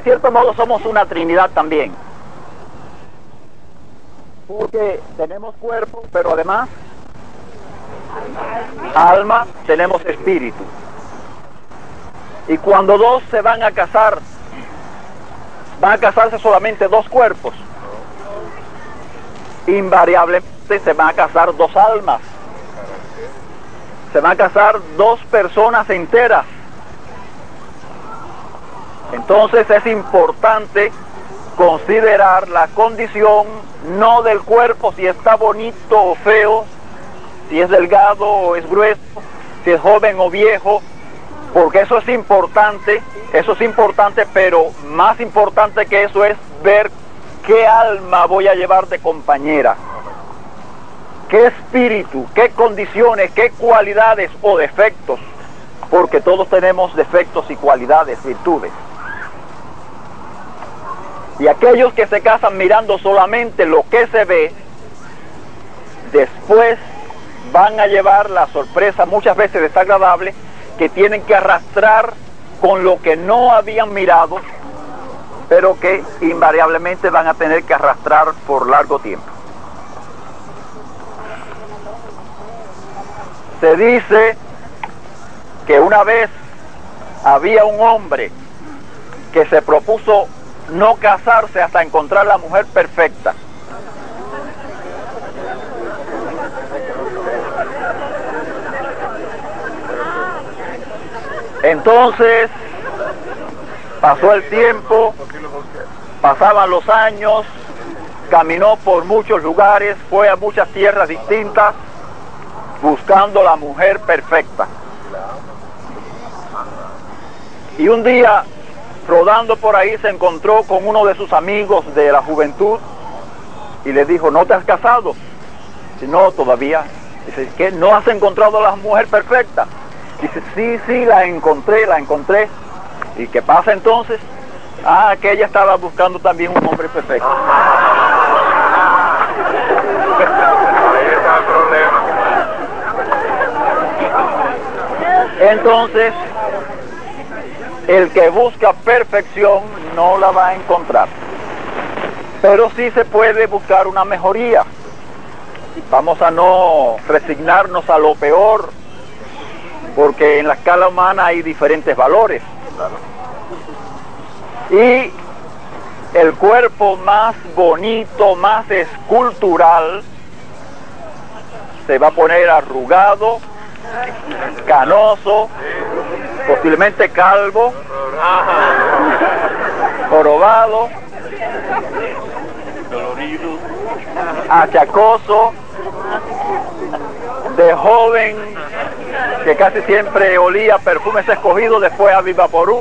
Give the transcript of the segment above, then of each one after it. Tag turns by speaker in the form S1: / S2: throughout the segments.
S1: cierto modo somos una trinidad también, porque tenemos cuerpo, pero además alma, tenemos espíritu. Y cuando dos se van a casar, van a casarse solamente dos cuerpos. Invariablemente se van a casar dos almas. Se van a casar dos personas enteras. Entonces es importante considerar la condición no del cuerpo, si está bonito o feo, si es delgado o es grueso, si es joven o viejo, porque eso es importante, pero más importante que eso es ver qué alma voy a llevar de compañera, qué espíritu, qué condiciones, qué cualidades o defectos, porque todos tenemos defectos y cualidades, virtudes. Y aquellos que se casan mirando solamente lo que se ve, después van a llevar la sorpresa, muchas veces desagradable, que tienen que arrastrar con lo que no habían mirado, pero que invariablemente van a tener que arrastrar por largo tiempo. Se dice que una vez había un hombre que se propuso no casarse hasta encontrar la mujer perfecta. Entonces pasó el tiempo, pasaban los años, caminó por muchos lugares, fue a muchas tierras distintas buscando la mujer perfecta. Y un día, rodando por ahí, se encontró con uno de sus amigos de la juventud y le dijo: ¿no te has casado? Dice: no, todavía. Dice: ¿qué? ¿No has encontrado a la mujer perfecta? Dice: sí, la encontré. ¿Y qué pasa entonces? Ah, que ella estaba buscando también un hombre perfecto.
S2: Ahí está el problema.
S1: Entonces, el que busca perfección no la va a encontrar, pero sí se puede buscar una mejoría. Vamos a no resignarnos a lo peor, porque en la escala humana hay diferentes valores. Y el cuerpo más bonito, más escultural, se va a poner arrugado, canoso, posiblemente calvo, jorobado, dolorido, achacoso, de joven, que casi siempre olía perfumes escogidos, después a Vivaporú.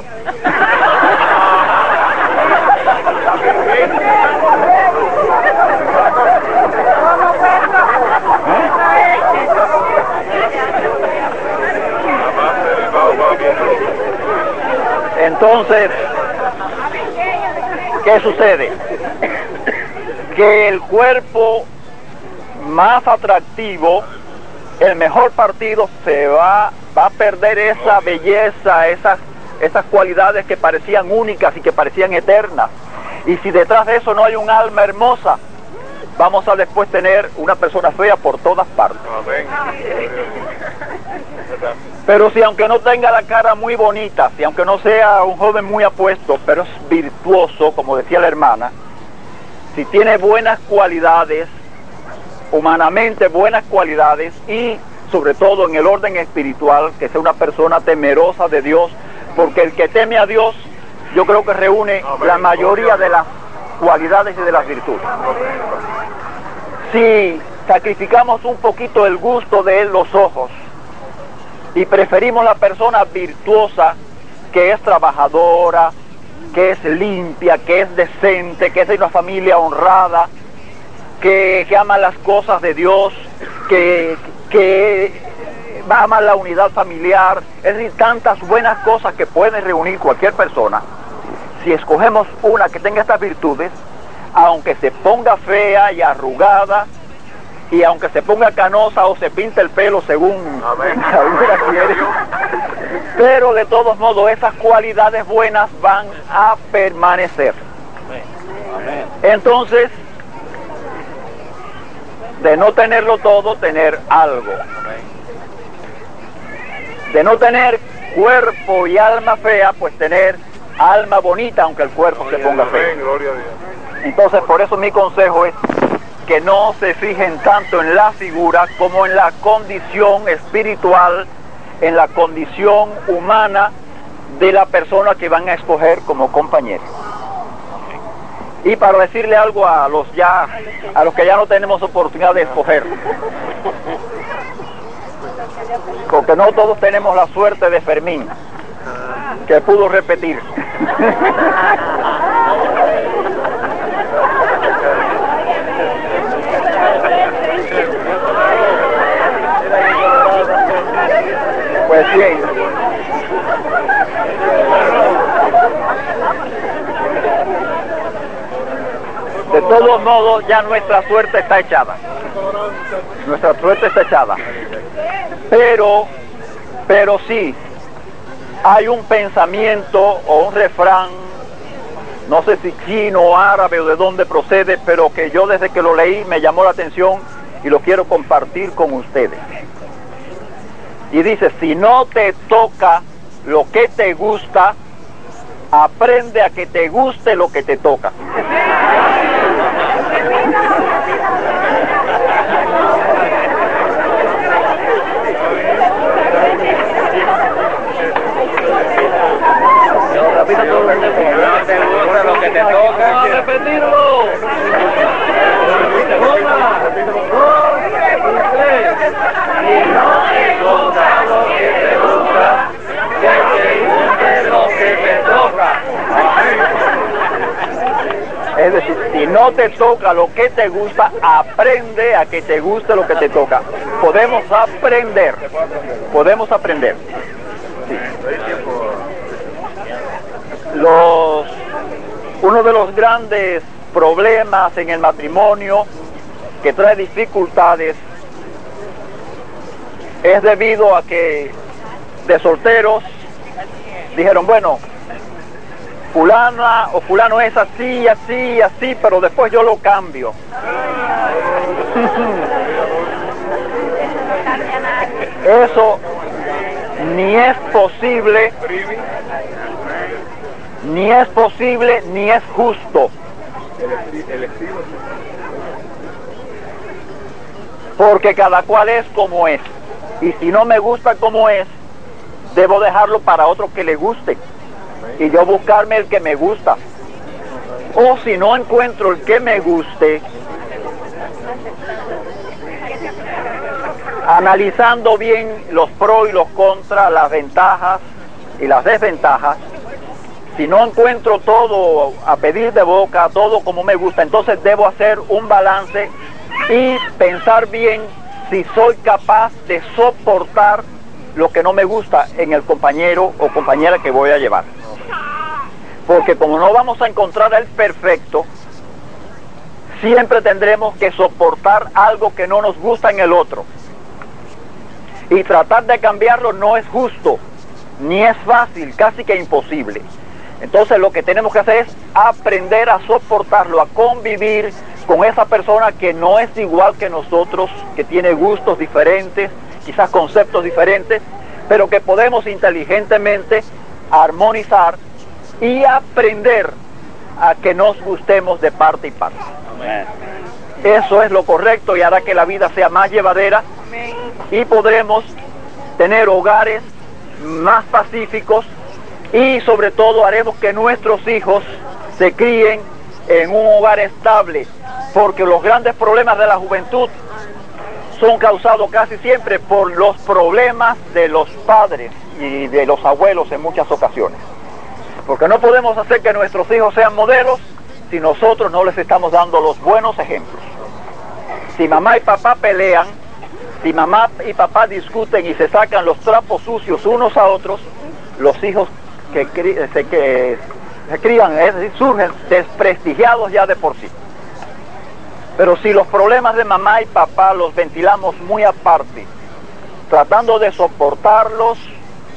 S1: Entonces, ¿qué sucede? Que el cuerpo más atractivo, el mejor partido, se va a perder esa belleza, esas cualidades que parecían únicas y que parecían eternas. Y si detrás de eso no hay un alma hermosa, vamos a después tener una persona fea por todas partes. Pero si aunque no tenga la cara muy bonita, si aunque no sea un joven muy apuesto, pero es virtuoso, como decía la hermana, si tiene buenas cualidades, humanamente buenas cualidades, y sobre todo en el orden espiritual, que sea una persona temerosa de Dios, porque el que teme a Dios, yo creo que reúne la mayoría de las cualidades y de las virtudes. Si sacrificamos un poquito el gusto de los ojos y preferimos la persona virtuosa, que es trabajadora, que es limpia, que es decente, que es de una familia honrada, que ama las cosas de Dios, que ama la unidad familiar, es decir, tantas buenas cosas que puede reunir cualquier persona. Si escogemos una que tenga estas virtudes, aunque se ponga fea y arrugada, y aunque se ponga canosa o se pinte el pelo según la quiere, Pero de todos modos esas cualidades buenas van a permanecer. Entonces, de no tenerlo todo, tener algo. De no tener cuerpo y alma fea, pues tener alma bonita, aunque el cuerpo se ponga feo. Entonces, por eso mi consejo es que no se fijen tanto en la figura como en la condición espiritual, en la condición humana de la persona que van a escoger como compañero. Y para decirle algo a los que ya no tenemos oportunidad de escoger, porque no todos tenemos la suerte de Fermín, que pudo repetir. Pues bien, de todos modos ya nuestra suerte está echada. Nuestra suerte está echada. Pero sí, hay un pensamiento o un refrán, no sé si chino o árabe o de dónde procede, pero que yo desde que lo leí me llamó la atención y lo quiero compartir con ustedes. Y dice, si no te toca lo que te gusta, aprende a que te guste lo que te toca.
S2: Lo que te toca.
S1: Vamos a repetirlo. Una, dos, tres. Y no te toca lo que te gusta, que te guste lo que te toca. Es decir, si no te toca lo que te gusta, aprende a que te guste lo que te toca. Podemos aprender. Podemos aprender. Sí. Uno de los grandes problemas en el matrimonio que trae dificultades es debido a que de solteros dijeron, bueno, fulana o fulano es así, así, así, pero después yo lo cambio. Eso ni es posible, ni es justo. Porque cada cual es como es. Y si no me gusta como es, debo dejarlo para otro que le guste. Y yo buscarme el que me gusta. O si no encuentro el que me guste, analizando bien los pros y los contras, las ventajas y las desventajas, si no encuentro todo a pedir de boca, todo como me gusta, entonces debo hacer un balance y pensar bien si soy capaz de soportar lo que no me gusta en el compañero o compañera que voy a llevar. Porque como no vamos a encontrar el perfecto, siempre tendremos que soportar algo que no nos gusta en el otro. Y tratar de cambiarlo no es justo, ni es fácil, casi que imposible. Entonces lo que tenemos que hacer es aprender a soportarlo, a convivir con esa persona que no es igual que nosotros, que tiene gustos diferentes, quizás conceptos diferentes, pero que podemos inteligentemente armonizar y aprender a que nos gustemos de parte y parte. Amén. Eso es lo correcto y hará que la vida sea más llevadera. Amén. Y podremos tener hogares más pacíficos y sobre todo haremos que nuestros hijos se críen en un hogar estable, porque los grandes problemas de la juventud son causados casi siempre por los problemas de los padres y de los abuelos en muchas ocasiones. Porque no podemos hacer que nuestros hijos sean modelos si nosotros no les estamos dando los buenos ejemplos. Si mamá y papá pelean, si mamá y papá discuten y se sacan los trapos sucios unos a otros, los hijos que se crían, es decir, surgen desprestigiados ya de por sí. Pero si los problemas de mamá y papá los ventilamos muy aparte, tratando de soportarlos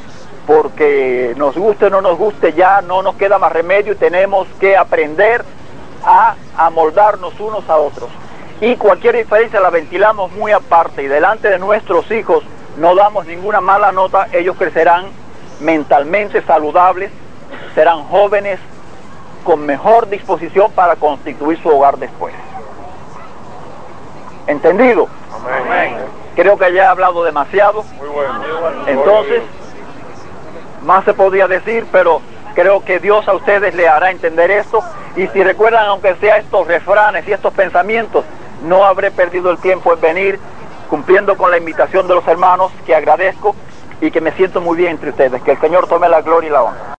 S1: porque nos guste o no nos guste, ya no nos queda más remedio y tenemos que aprender a amoldarnos unos a otros. Y cualquier diferencia la ventilamos muy aparte y delante de nuestros hijos no damos ninguna mala nota. Ellos crecerán mentalmente saludables, serán jóvenes con mejor disposición para constituir su hogar después. ¿Entendido?
S2: Amén.
S1: Creo que ya he hablado demasiado.
S2: Muy bueno.
S1: Entonces, más se podría decir, pero creo que Dios a ustedes le hará entender esto. Y si recuerdan, aunque sea estos refranes y estos pensamientos, no habré perdido el tiempo en venir, cumpliendo con la invitación de los hermanos, que agradezco y que me siento muy bien entre ustedes. Que el Señor tome la gloria y la honra.